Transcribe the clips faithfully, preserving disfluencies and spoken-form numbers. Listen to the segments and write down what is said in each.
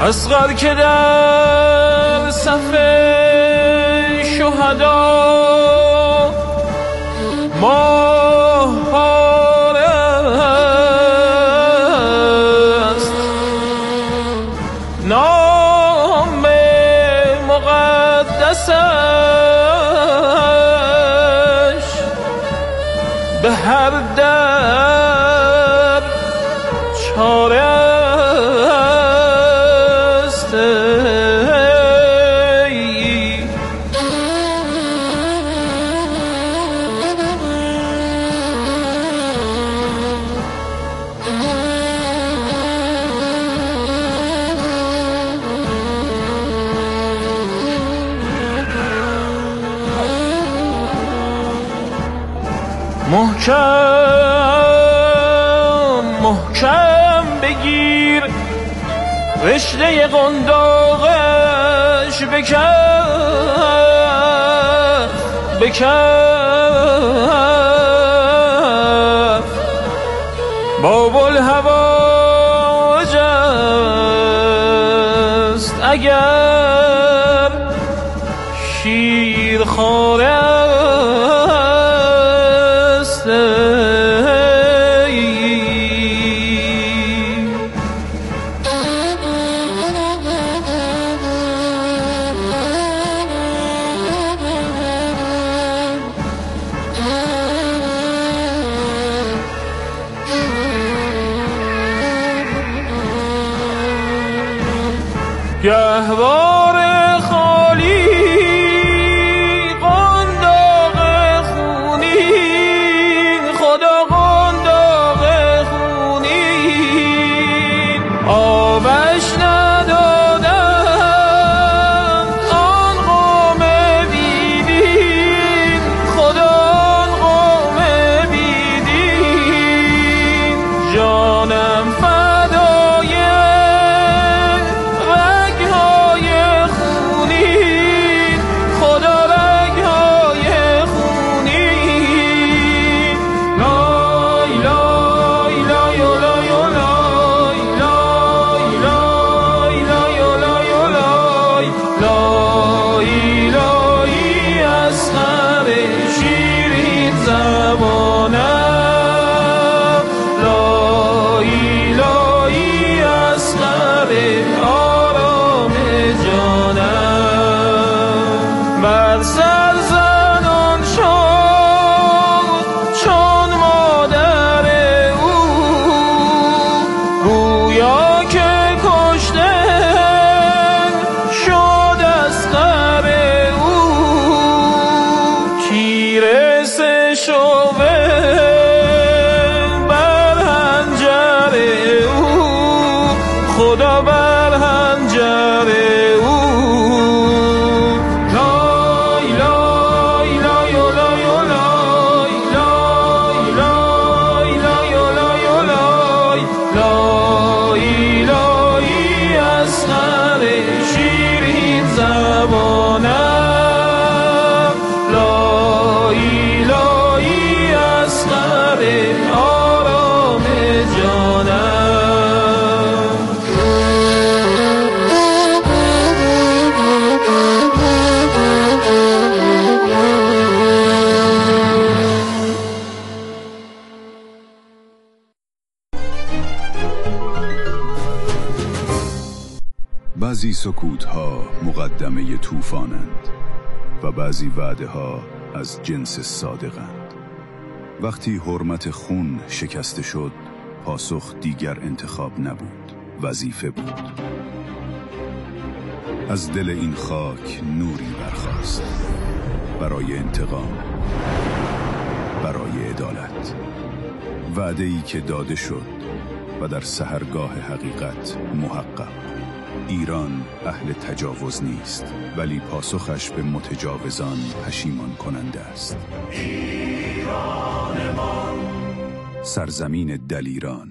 اصغر که در صف شهدا ماه پاره است، نام مقدسش به هر در چاره است. محکم محکم بگیر رشته قنداقش، بکف بکف باب الهواج است اگر شیر خواره است. گهواره خالی قنداق خونین، خدا قنداق خونین، آبش ندادن آن قوم بیدین، خدا آن قوم بیدین. جانم فدای بر سر زنان شد چون مادر او، گویا که کشته شد اصغر او. تیر سه شعبه بر حنجر او، خدا بر حنجر او. بعضی سکوت‌ها مقدمه طوفانند و بعضی وعده‌ها از جنس صادقند. وقتی حرمت خون شکسته شد، پاسخ دیگر انتخاب نبود، وظیفه بود. از دل این خاک نوری برخاست برای انتقام، برای عدالت. وعده‌ای که داده شد و در سحرگاه حقیقت محقق. ایران اهل تجاوز نیست، ولی پاسخش به متجاوزان پشیمان کننده است. ایران ما، سرزمین دلیران.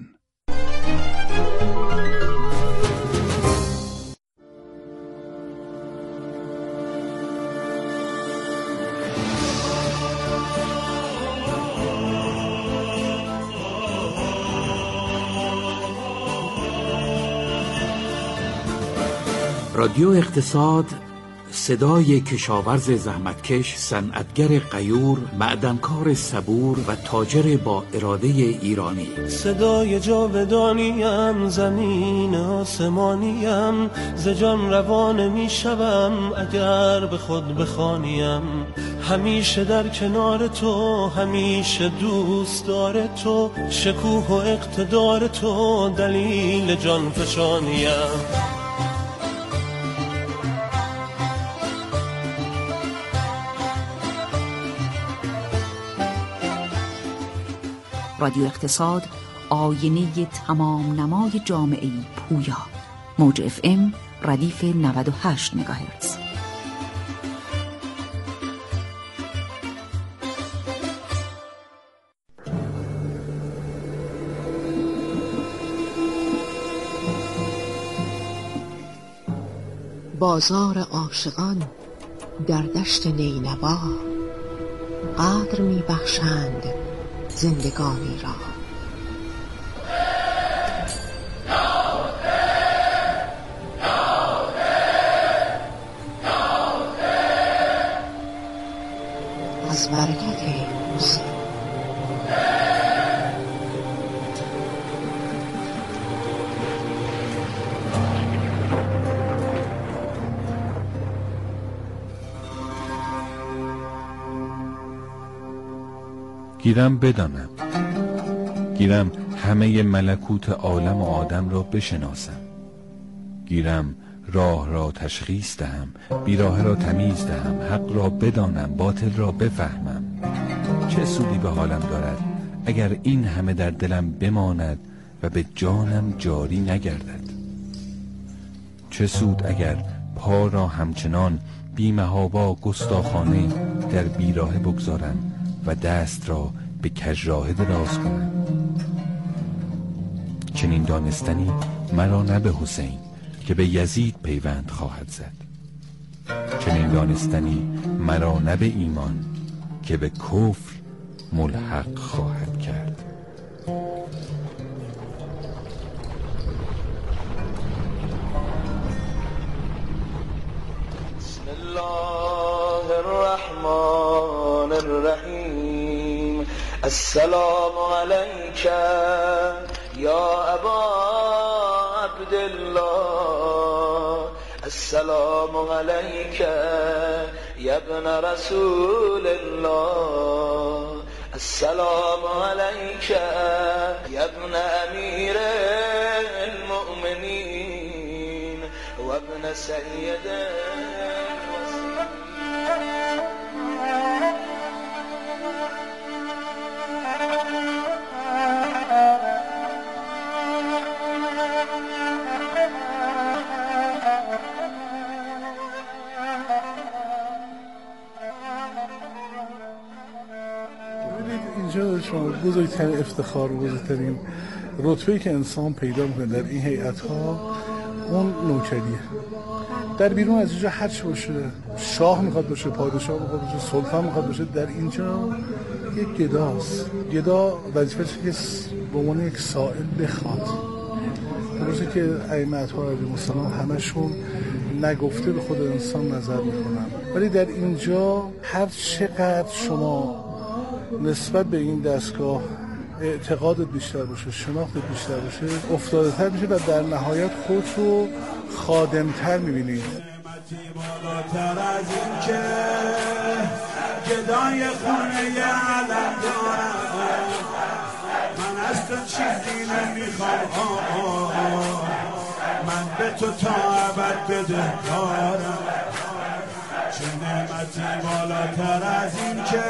رادیو اقتصاد، صدای کشاورز زحمتکش، صنعتگر غیور، معدنکار صبور و تاجر با اراده ایرانی. صدای جاودانیم، زمین آسمانیم، ز جان روان می شوم اگر به خود بخوانیم. همیشه در کنار تو، همیشه دوست دار تو، شکوه و اقتدار تو دلیل جان فشانیم. رادیو اقتصاد، آینه تمام نمای جامعه پویا. موج اف ام ردیف نود و هشت مگاهرتز. بازار عاشقان در دشت نینوا، قدر می بخشند زندگانی را. از برکت موسیقی گیرم بدانم، گیرم همه ملکوت عالم و آدم را بشناسم، گیرم راه را تشخیص دهم، بیراه را تمیز دهم، حق را بدانم، باطل را بفهمم. چه سودی به حالم دارد اگر این همه در دلم بماند و به جانم جاری نگردد؟ چه سود اگر پا را همچنان بی‌محابا گستاخانه در بیراهه بگذارم و دست را به کژراه دراز کنم؟ چنین دانستنی مرا نه به حسین که به یزید پیوند خواهد زد، چنین دانستنی مرا نه به ایمان که به کفر ملحق خواهد کرد. بسم الله الرحمن الرحیم. السلام علیک یا ابا عبدالله، السلام علیک یا ابن رسول الله، السلام علیک یا ابن امیر المؤمنین و ابن سید بزرگترین افتخار و بزرگترین رتبه‌ای که انسان پیدا می‌کنه در این هیئت‌ها اون نوکریه. در بیرون از اینجا هر چی باشه، شاه میخواد باشه، پادشاه میخواد باشه، سلطان میخواد باشه، در اینجا یک گداست. گدا وظیفه‌ش اینه که به عنوان یک سائل بخواد. درسته که ائمه‌ها علیهم السلام همشون نگفته به خود انسان نظر میکنن، ولی در اینجا هر چقدر شما نسبت به این دستگاه اعتقادت بیشتر باشه، شناختت بیشتر باشه، افتاده تر میشه و در نهایت خودت رو خادمتر میبینید. بالاتر از این که گدای خونه ی علم دارم، من از تو چیزی نمیخوام، من به تو تا ابد بدهکارم. چه نعمتی بالاتر از این که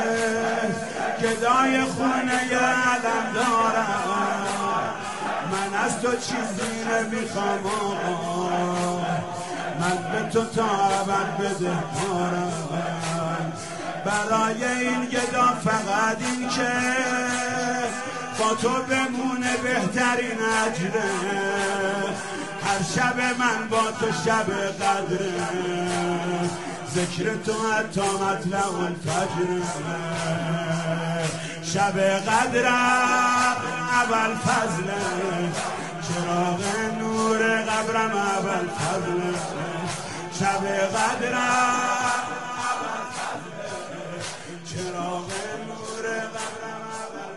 گدای خونه ی علم دارم، من از تو چیزی نمیخوام، من به تو تا ابد بدهکارم. برای این گدا فقط این که با تو بمونه بهترین اجره، هر شب من با تو شب قدره، ذکر تو حتی مطلع الفجر، شب قدر اول فضله، چراغ نور قبل قبرم اول فضله شب قدرم چراغ نور قبرم اول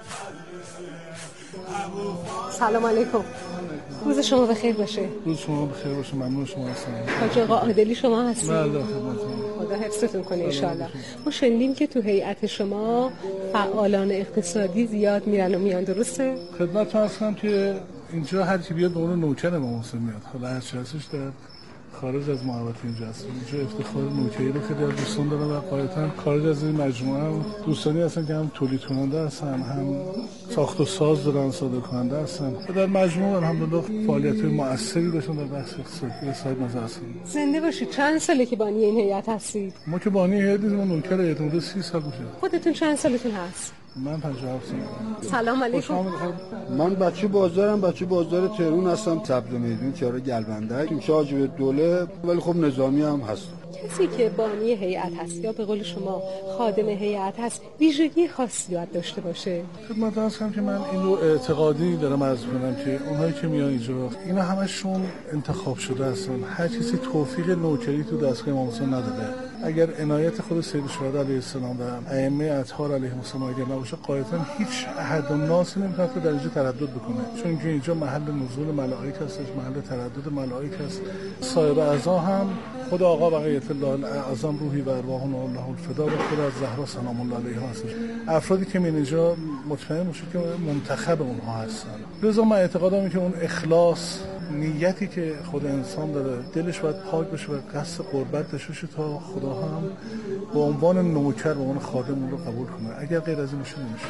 فضله. سلام علیکم. روز شما بخیر باشه. روز شما بخیر باشه. ممنون شما هستم. حاج آقا عادلی شما هستید؟ بله خدمتتون. خدا حفظتون کنه ان شاءالله. ما شنیدیم که تو هیئت شما فعالان اقتصادی زیاد میرن و میان، درسته؟ خدمتتون هستم که اینجا هر کی بیاد به اون نوکر امام حسین میاد. حالا هر چی هستش در خارج از محوطه اینجا هست. اینجا افتخار نوکری رو خیلی از دوستان دارن و قاعدتاً خارج از این مجموعه هم دوستانی هستن که هم تولید کننده هستن، هم ساخت و ساز دارن، صادر کننده هستن. و در مجموع الحمدلله فعالیت مؤثری داشتن در بخش اقتصادی صاحب نظر هستن. زنده باشید. چند ساله که بانی این هیئت هستید؟ ما که بانی هیئت نیستیم، ما نوکر هیئت حدود سی سال میشه. خودتون چند سالتون هست؟ من پنجاه و هفت سالم. سلام علیکم. من بچه بازارم، بچه بازار تهران هستم، سبز میدون تیاره گلبندک، تیم شاجب دوله، ولی خب نظامی هم هست. کسی که بانی هیئت هست یا به قول شما خادم هیئت هست ویژگی خاصی باید داشته باشه؟ خدمت هستم که من این رو اعتقادی دارم عرض کنم که اونهایی که میان اینجا اینا همشون انتخاب شده هستن. هر کسی توفیق نوکری تو دستگاه امام حسین نداده. اگر عنایت خود سید الشهدا علیه السلام و ائمه اطهار علیهم السلام اگر نباشه قاعدتاً هیچ احد الناس نمیتونه در اینجا تردد بکنه، چون که اینجا محل نزول ملائک هستش، محل تردد ملائک هست. صاحب اعضا هم خود آقا بقیت الله اعظم روحی و ارواحون الله الفدا و خود از زهرا سلام الله علیها هستش. افرادی که من اینجا مطمئن باشید که منتخب اونها هستن. لذا من اعتقادم که اون اخلاص، نیتی که خود انسان داره، دلش باید پاک بشه و قصد قربت داشته باشه تا خدا هم به عنوان نوکر و عنوان خادم اون رو قبول کنه. اگر غیر از این بشه نمیشه.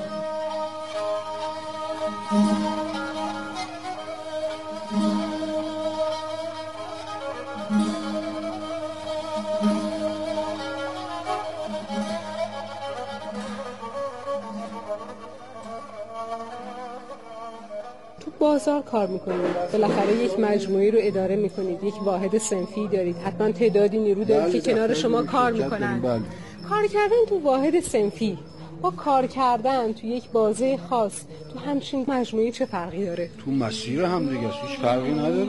بازار کار میکنید، بالاخره یک مجموعه رو اداره میکنید، یک واحد صنفی دارید، حتما تعدادی نیرو دارید که کنار شما کار میکنن. بله. کار کردن تو واحد صنفی با کار کردن تو یک بازه خاص تو همچین مجموعه چه فرقی داره؟ تو مسیر هم دیگه هیچ فرقی نداره.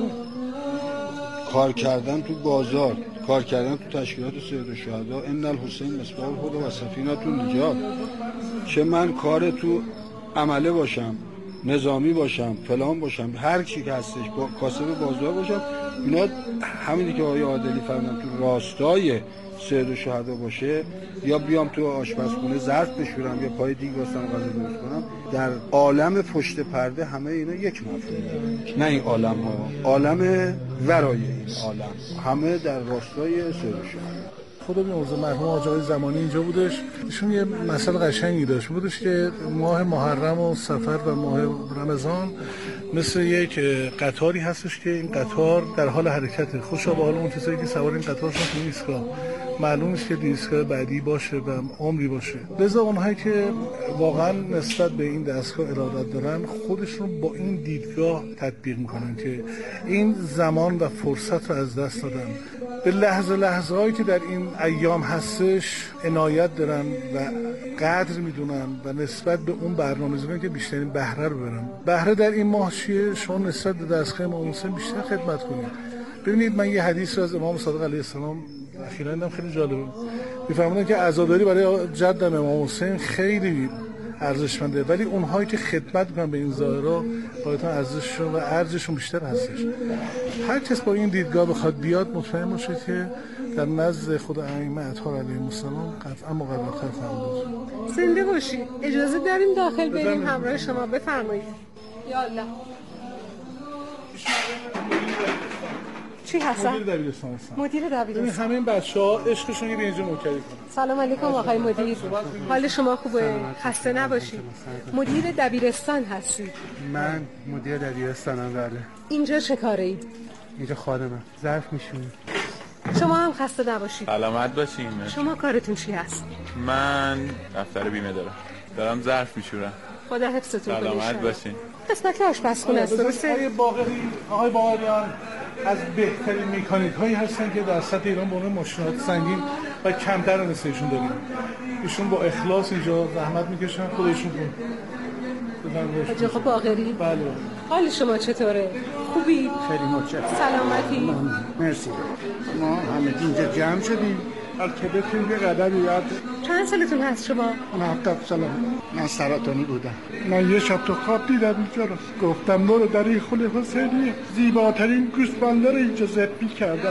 کار کردن تو بازار، کار کردن تو تشکیلات سید الشهدا، ان الحسین مصباح الهدی و سفینه النجات، چه من کار تو عمله باشم، نظامی باشم، فلان باشم، هر چی که هستش، کاسب بازار باشم، اینا همینی که آقای عادلی فرمودن تو راستای سید الشهدا باشه، یا بیام تو آشپزخونه ظرف بشورم یا پای دیگ واسم غذا درست کنم، در عالم پشت پرده همه اینا یک مفهومه. نه این عالم ها، عالم ورای این عالم، همه در راستای سید الشهدا. خدا بیامرزه مرحوم حاج آقای زمانی اینجا بودش، ایشون یه مسئله قشنگی داشت بودش که ماه محرم و صفر و ماه رمضان مثل یک قطاری هستش که این قطار در حال حرکته. خوشا به حال اون کسایی که سوار این قطار شدن تو ایستگاه، معلوم نیست که ایستگاه بعدی باشه و عمری باشه. لذا اونهایی که واقعا نسبت به این دستگاه ارادت دارن خودشون با این دیدگاه تطبیق میکنن که این زمان و فرصت رو از دست دادن، به لحظه لحظه هایی که در این ایام هستش عنایت دارن و قدر میدونن و نسبت به اون برنامه‌ریزی که بیشترین بهره رو برن. بهره در این ماه چیه؟ شما نسبت به دستگاه امام حسین بیشتر خدمت کنید. ببینید من یه حدیث رو از امام صادق علیه السلام اخیراً دیدم، خیلی جالبه. میفرمودن که عزاداری برای جدم امام حسین خیلی ارزشمنده، ولی اونهایی که خدمت میکنن به این ظاهرا قاعدتا ارزششون و ارزششون بیشتر هستش. هر کس با این دیدگاه بخواد بیاد مطمئن باشه که در نزد خود ائمه اطهار علیهم السلام قطعا مقررتر خواهد بود. زنده باشید. اجازه داریم داخل بریم همراه شما؟ بفرمایید. یا الله. چی هستن؟ مدیر دبیرستان هستن. مدیر دبیرستان. همه این بچه‌ها عشقشون به اینجا نوکری کنن. سلام علیکم آقای مدیر. حال شما خوبه؟ خسته نباشید. مدیر دبیرستان هستید؟ من مدیر دبیرستانم. بله. اینجا چه کاره اید؟ اینجا خادمم. ظرف میشونم. شما هم خسته نباشید. سلامت باشین. شما کارتون چی هست؟ من دفتر بیمه دارم. دارم ظرف میشورم. خدا حفظتون کنه. سلامت باشین. قسمت آشپزخونه است، درسته؟ آقای باقری، آقای باقریان از بهترین مکانیک هایی هستن که در سطح ایران به عنوان ماشینات سنگین و کمتر نسایشون داریم. ایشون با اخلاص اینجا زحمت میکشن، خودشون کن. حاج آقا باقری؟ بله. حال شما چطوره؟ خوبی؟ خیلی متشکرم. سلامتی؟ مرسی. ما همه اینجا جمع شدیم که بتونیم یه قدم یاد. چند سالتون هست شما؟ من هفتاد سالم. من سرطانی بودم. من یه شب تو خواب دیدم اینجا رو. گفتم برو در این خونه حسینیه زیباترین گوسفندا رو اینجا ذبح کردم.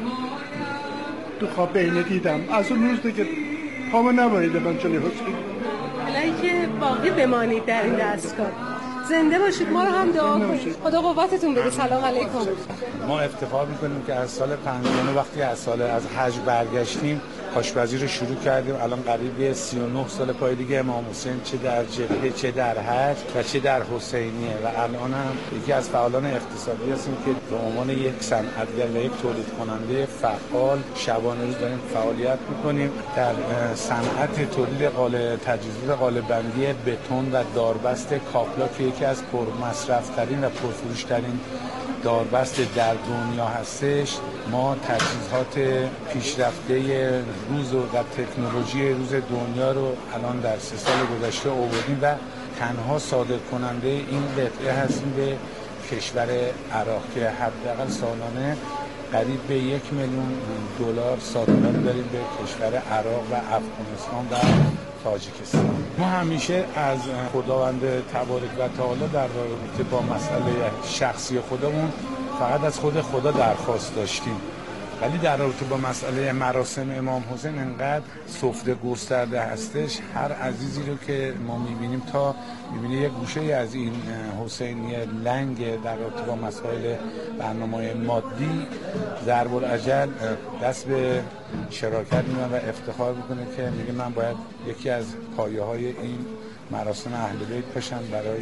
تو خواب بینه دیدم. از اون روز دیگه پامو نبریده من جلوی حسین. الهی که باقی بمانید در این دستگاه. زنده باشید، ما رو هم دعا کنید. خدا قوتتون بده. سلام علیکم. ما افتخار میکنیم که از سال پنجاه وقتی از سال از حج برگشتیم آشپزی رو شروع کردیم. الان قریب سی و نه سال پای دیگه امام حسین چه در جبهه چه در حج و چه در حسینیه و الان هم یکی از فعالان اقتصادی هستیم که به عنوان یک صنعتگر و یک تولید کننده فعال شبانه روز داریم فعالیت میکنیم در صنعت تولید قالب تجهیزات قالب بندی بتون و داربست کاپلا که یکی از پرمصرف‌ترین و پرفروش‌ترین داربست در دنیا هستش. ما تجهیزات پیشرفته روز و تکنولوژی روز دنیا رو الان در سه سال گذشته آوردیم و تنها صادر کننده این قطعه هستیم به کشور عراق که حداقل سالانه قریب به یک میلیون دلار صادرات داریم به کشور عراق و افغانستان و تاجیکستان. ما همیشه از خداوند تبارک و تعالی در رابطه با مسئله شخصی خودمون فقط از خود خدا درخواست داشتیم، ولی در رابطه با مسئله مراسم امام حسین انقدر سفره گسترده هستش. هر عزیزی رو که ما میبینیم تا میبینه یک گوشه از این حسینی لنگ در رابطه با مسائل برنامه مادی ضرب الاجل دست به شراکت می‌کنه و افتخار میکنه که میگه من باید یکی از پایه های این مراسم اهل بیت باشم برای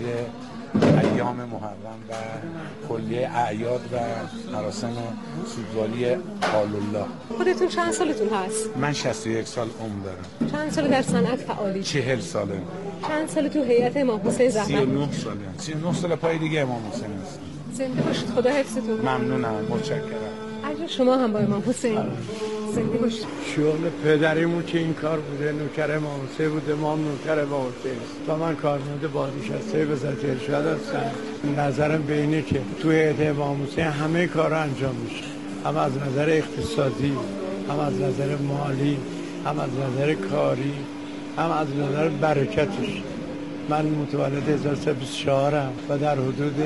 ایام محرم و کلیه اعیاد و مراسم سوگواری آل الله. خودتون چند سالتون هست؟ من شصت و یک سال عمر دارم. چند سال در صنعت فعالی؟ چهل ساله. چند سال تو هیئت امام حسین زحمت؟ سی و نه ساله. سی و نه سال پای دیگه امام حسین هست. زنده باشید، خدا حفظتون. ممنونم، متشکرم. اجا شما هم با امام حسین زنده باشید. شغل پدریمون که این کار بوده، نوکر امام حسین بوده، ما هم نوکر امام حسین و من کارمند بازنشسته وزارت ارشاد هستم. نظرم به اینه که تو هیئت امام حسین همه کارا انجام میشه، هم از نظر اقتصادی، هم از نظر مالی، هم از نظر کاری، هم از نظر برکتش. من متولد هزار و سیصد و بیست و چهار ام و در حدود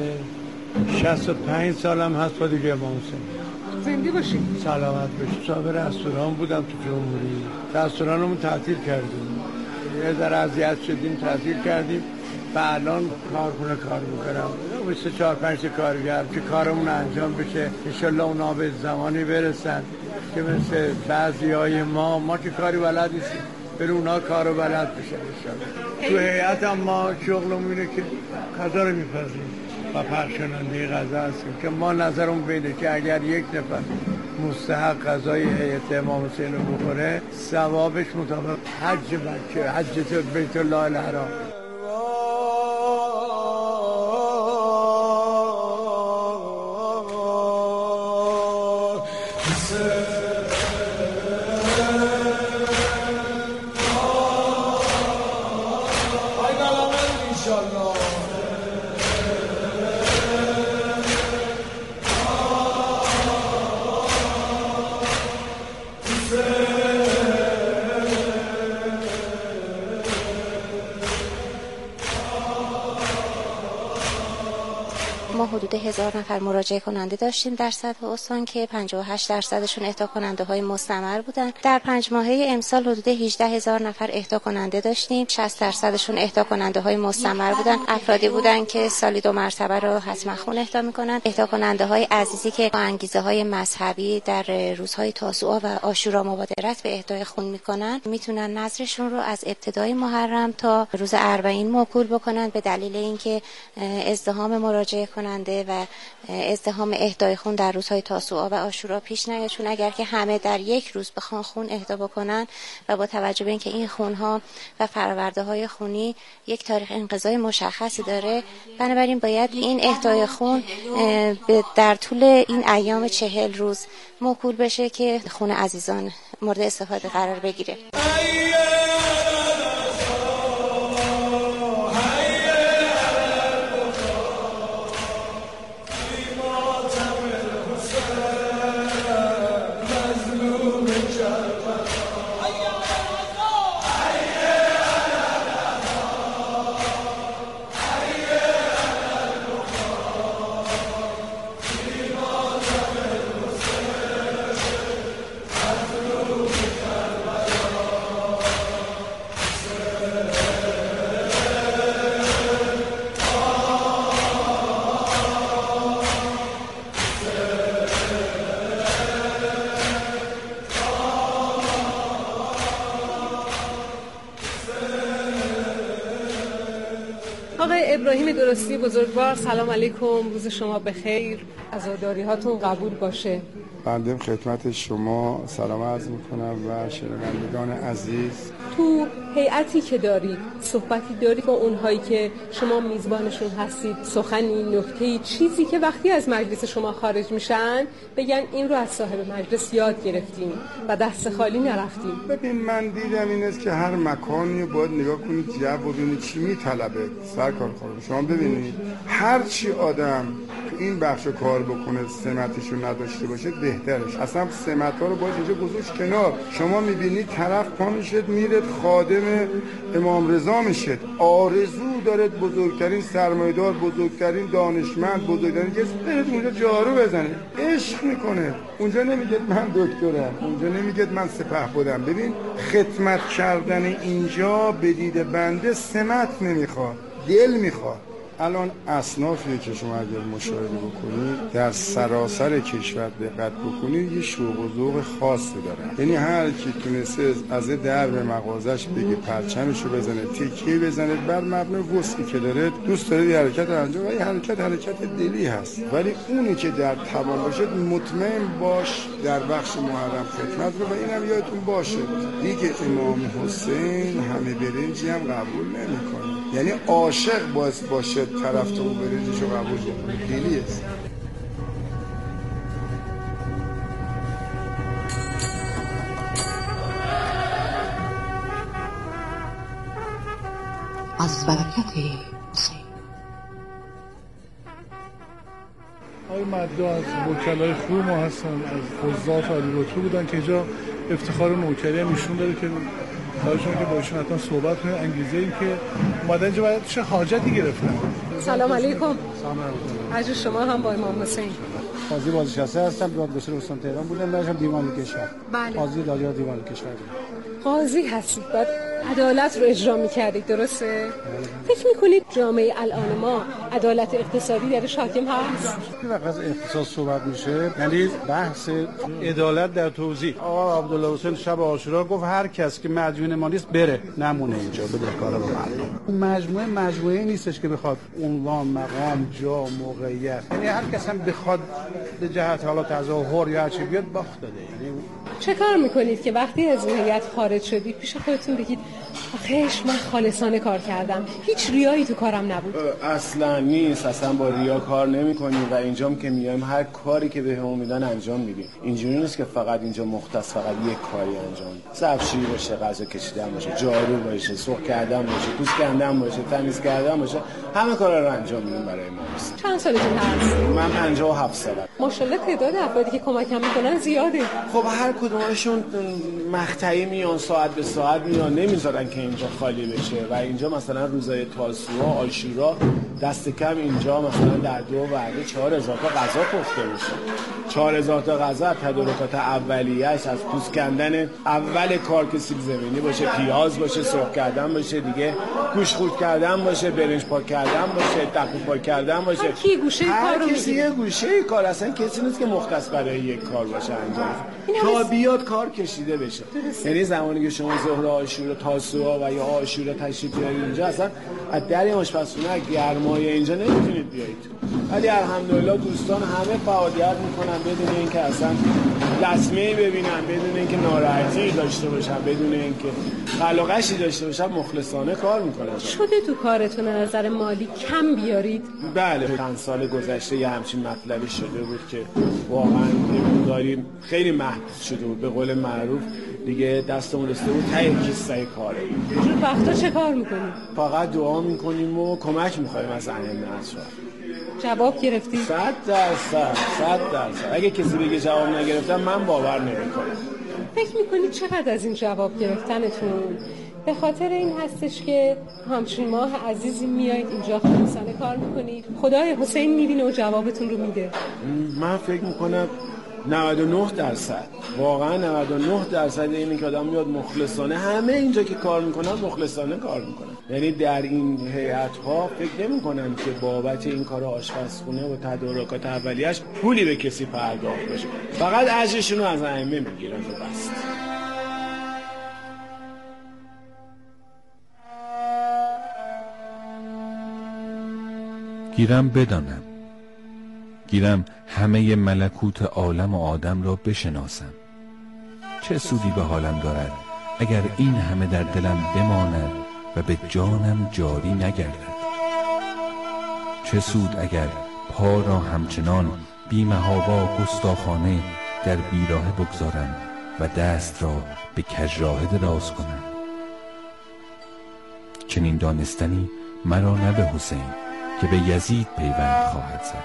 شصت و پنج سالم هست با دیگه امام حسین. زنده باشید. سلامت باشید. صاحب رستوران بودم تو جمهوری. رستورانمون تعطیل کردیم. یه ذره اذیت شدیم، تعطیل کردیم و الان کارخونه کار میکنم. سه چهار پنج کارگر که کارمون انجام بشه. انشالله اونا به زمانی برسن که مثل بعضیای ما ما که کاری بلد نیستیم بر اونا کارو بلد بشن انشالله. تو هیئت هم ما شغلمون اینه که غذا رو میپزیم و پخشننده غذا هستیم که ما نظرمون بینه که اگر یک نفر مستحق غذای هیئت امام حسین رو بخوره ثوابش مطابق حج مکه، حج بیت الله الحرام. ما حدود هزار نفر مراجعه کننده داشتیم در سطح استان که پنجاه و هشت درصدشون اهدا کننده های مستمر بودن. در پنج ماهه امسال حدود هجده هزار نفر اهدا کننده داشتیم. شصت درصدشون اهدا کننده های مستمر بودن. افرادی بودن که سالی دو مرتبه رو حتما خون اهدا میکنن. اهدا کننده های عزیزی که با انگیزه های مذهبی در روزهای تاسوعا و عاشورا مبادرت به اهدای خون میکنن، میتونن نذرشون رو از ابتدای محرم تا روز اربعین موکول بکنن به دلیل اینکه ازدحام مراجعه کننده و ازدحام اهدای خون در روزهای تاسوعا و عاشورا پیش نیاد، چون اگر که همه در یک روز بخوان خون اهدا بکنن و با توجه به اینکه این خونها و فرآورده های خونی یک تاریخ انقضای مشخصی داره، بنابراین باید این اهدای خون در طول این ایام چهل روز موکول بشه که خون عزیزان مورد استفاده قرار بگیره. ابراهیم درستی بزرگوار، سلام علیکم، روز شما بخیر، عزاداری هاتون قبول باشه. بنده خدمت شما سلام عرض میکنم و شنوندگان عزیز. تو هیئتی که دارید صحبتی دارید با اونهایی که شما میزبانشون هستید، سخنی، نکته‌ای، چیزی که وقتی از مجلس شما خارج میشن بگن این رو از صاحب مجلس یاد گرفتیم و دست خالی نرفتیم؟ ببین من دیدم این است که هر مکانی باید نگاه کنید جو و ببینید چی میطلبه. سرکار خانم شما ببینید هر چی آدم تو این بخش کار بکنه سمتش رو نداشته باشه بهترش. اصلا سمت ها رو باید اینجا گذاشت کنار. شما میبینید طرف پا میشد میره خادم امام رضا میشد، آرزو دارد بزرگترین سرمایه‌دار، بزرگترین دانشمند، بزرگترین کس برید اونجا جارو بزنه، عشق میکنه. اونجا نمیگه من دکترم، اونجا نمیگه من سپهبدم. ببین خدمت کردن اینجا به دید بنده سمت نمیخواد، دل میخواد. الان اصنافی که شما اگر مشاهده بکنید در سراسر کشور دقت بکنید یه شوق و ذوق خاصی دارن. یعنی هر کی تونسته از در به مغازش بگه پرچمشو بزنه، تکیه بزنه بر مبنای وسعی که داره، دوست داره یه حرکت انجام و این حرکت حرکت دلی هست. ولی اونی که در توان باشه مطمئن باش در بخش محرم خدمت رو. و اینم یادتون باشه دیگه امام حسین همه برنجی هم قبول نمیکنه. یعنی عاشق باعث باشه طرف تو برنجشو قبول کنه، دلی است. از برکت حسین. آقای مدعا از وکلای خوب ما هستن، از قضات عالی رتبه بودن که اینجا افتخار نوکری هم ایشون داره که کارشون که باشون حتما صحبت کنه. انگیزه این که اومدن اینجا باید چه حاجتی گرفتن. سلام علیکم. سلام علیکم. شما هم با امام حسین. قاضی بازنشسته هستم، دادگستر استان تهران بودم، برشم دیوان کشور. بله. قاضی دادگاه دیوان کشور بودم. قاضی هستید، بعد عدالت رو اجرا می‌کردید، درسته؟ فکر می‌کنید جامعه الان ما عدالت اقتصادی درش حاکم هست؟ که وقت از اقتصاد صحبت میشه یعنی بحث عدالت در توزیع. آقا عبدالله حسین شب عاشورا گفت هر کس که مدیون ما نیست بره، نمونه اینجا بده کارا رو مردم. مجموعه مجموعه نیستش که بخواد عنوان، مقام، جا، موقعیت، یعنی هر کس هم بخواد به جهت حالا تظاهر یا هر چی بیاد باخت داده. یعنی چه کار میکنید که وقتی از هیئت خارج شدید پیش خودتون بگید آخیش من خالصانه کار کردم، هیچ ریایی تو کارم نبود؟ اصلا نیست، اصلا با ریا کار نمی کنیم و اینجام که میایم هر کاری که بهمون میدن انجام میدیم. اینجوری نیست که فقط اینجا مختص فقط یک کاری انجام بدیم. ظرفشویی باشه، غذا کشیدن باشه، جارو باشه، سرخ کردن باشه، پوست کندن باشه، تمیز کردن باشه، همه کارا رو انجام میدیم برای ما. چند سالتون هست؟ من پنجاه و هفت سالم. ماشاءالله تعداد افرادی که کمکم میکنن زیاده. خب هر کدومشون مقطعی میان، ساعت به ساعت میان، نمیذارن که اینجا خالی بشه. و اینجا مثلا روزای تاسوعا، عاشورا دست کم اینجا مثلا در دو وعده چهار هزار تا غذا پخته میشه. چهار هزار تا غذا تدارکات اولیه‌اش از پوست کندن اول کار که سیب زمینی باشه، پیاز باشه، سرخ کردن باشه، دیگه گوش خورد کردن باشه، برنج پاک کردن باشه، دقیق پاک کردن باشه. هر کی گوشه کار رو میگیره. یه گوشه کار، اصلا کسی نیست که مختص برای یک کار باشه انجام. تا بیاد کار کشیده بشه. یعنی زمانی که شما ظهر عاشورا، تاسوعا و یا عاشورا تشریف بیارید اینجا، اصلا از در آشپزخونه گرمای اینجا نمیتونید بیایید. ولی الحمدلله دوستان همه فعالیت میکنن بدون اینکه اصلا لطمه‌ای ببینن، بدون اینکه ناراحتی داشته باشن، بدون اینکه قلقشی داشته باشن، مخلصانه کار میکنن. شده تو کارتون نظر مالی کم بیارید؟ بله، چند سال گذشته یه همچین مطلبی شده بود که واقعا داریم خیلی محدود شده بود. به قول معروف دیگه دستمون رسیده بود ته کیسه کاره. اینجور وقتا چه کار میکنیم؟ فقط دعا میکنیم و کمک میخوایم از ائمه اطراف. جواب گرفتی؟ صد درصد صد درصد. اگه کسی بگه جواب نگرفتم من باور نمیکنم. فکر میکنید چقدر از این جواب گرفتنتون به خاطر این هستش که همچین ماه عزیزی میایید اینجا خالصانه کار میکنید، خدای حسین میبینه و جوابتون رو میده؟ من فکر میکنم نود و نه درصد، واقعا نود و نه درصد اینی که آدم میاد مخلصانه، همه اینجا که کار میکنن مخلصانه کار میکنن. یعنی در این هیئت ها فکر نمیکنن که بابت این کار آشپزخونه و تدارکات اولیه‌اش پولی به کسی پرداخت بشه، فقط اجرشون رو از ائمه میگیرن و بس. گیرم بدانم، گیرم همه ملکوت عالم و آدم را بشناسم. چه سودی به حالم دارد اگر این همه در دلم بماند و به جانم جاری نگردد؟ چه سود اگر پا را همچنان بی‌محابا گستاخانه در بیراهه بگذارم و دست را به کژراه دراز کنم؟ چنین دانستنی مرا نه به حسین که به یزید پیوند خواهد زد.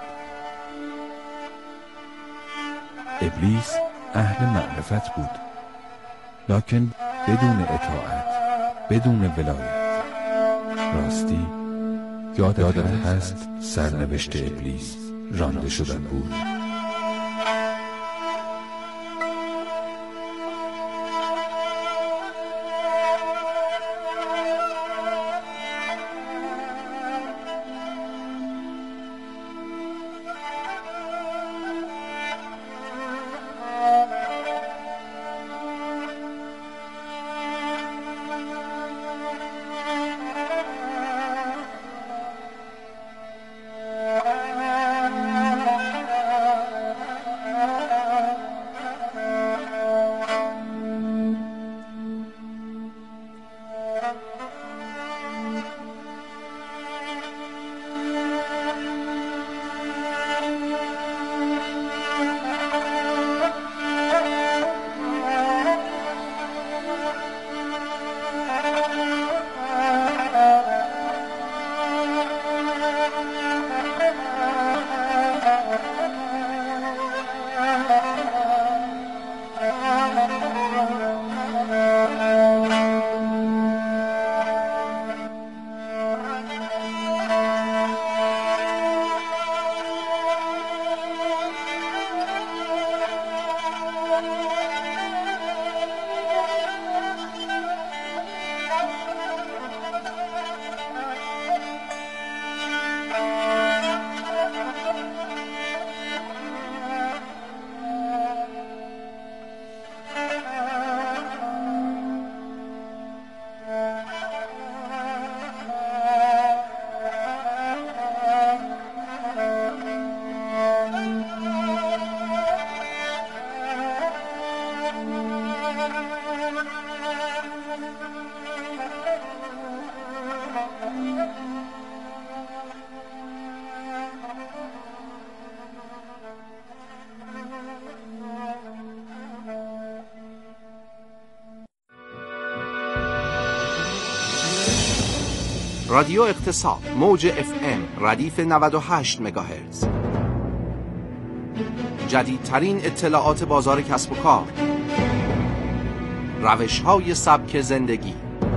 ابلیس اهل معرفت بود، لکن بدون اطاعت، بدون ولایت. راستی یادت هست سرنوشت ابلیس رانده شدن بود؟ رادیو اقتصاد موج اف ام ردیف نود و هشت مگاهرتز. جدیدترین اطلاعات بازار کسب و کار، روش‌های سبک زندگی،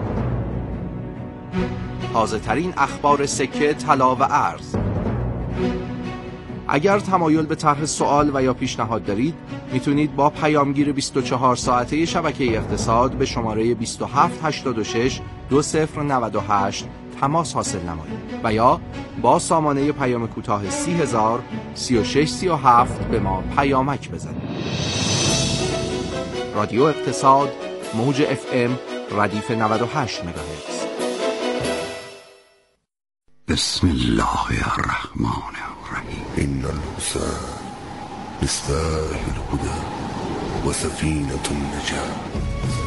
تازه‌ترین اخبار سکه، طلا و ارز. اگر تمایل به طرح سوال و یا پیشنهاد دارید، میتونید با پیامگیر بیست و چهار ساعته شبکه اقتصاد به شماره بیست و هفت هشتاد و شش دو صفر نود و هشت تماس حاصل نمایید و یا با سامانه پیام کوتاه سی هزار سی و شش سی و هفت به ما پیامک بزنید. رادیو اقتصاد موج اف ام ردیف نود و هشت مگاهرتز. بسم الله الرحمن الرحیم. این الحسین مصباح الهدى و سفینة النجاة.